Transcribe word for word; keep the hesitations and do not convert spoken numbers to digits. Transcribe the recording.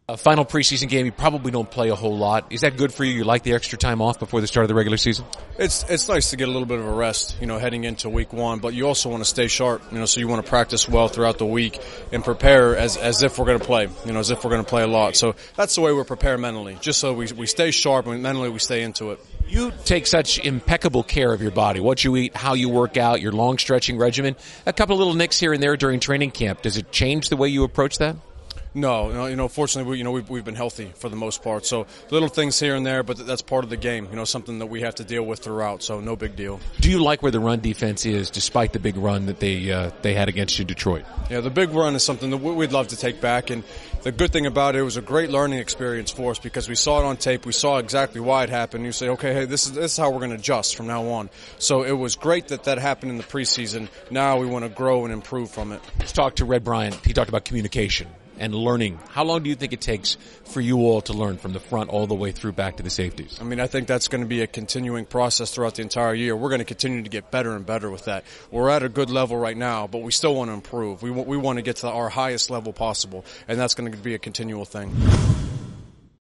A final preseason game, you probably don't play a whole lot. Is that good for you? You like the extra time off before the start of the regular season? It's it's nice to get a little bit of a rest, you know, heading into week one, but you also want to stay sharp, you know, so you want to practice well throughout the week and prepare as as if we're going to play, you know, as if we're going to play a lot. So that's the way we're prepared mentally, just so we we stay sharp and mentally we stay into it. You take such impeccable care of your body, what you eat, how you work out, your long stretching regimen. A couple of little nicks here and there during training camp. Does it change the way you approach that? No, no, you know, fortunately, we, you know, we've, we've been healthy for the most part. So little things here and there, but that's part of the game. You know, something that we have to deal with throughout. So no big deal. Do you like where the run defense is, despite the big run that they uh, they had against you in Detroit? Yeah, the big run is something that we'd love to take back. And the good thing about it, it was a great learning experience for us because we saw it on tape. We saw exactly why it happened. You say, okay, hey, this is this is how we're going to adjust from now on. So it was great that that happened in the preseason. Now we want to grow and improve from it. Let's talk to Red Bryant. He talked about communication and learning. How long do you think it takes for you all to learn from the front all the way through back to the safeties? I mean, I think that's going to be a continuing process throughout the entire year. We're going to continue to get better and better with that. We're at a good level right now, but we still want to improve. We want, we want to get to our highest level possible, and that's going to be a continual thing.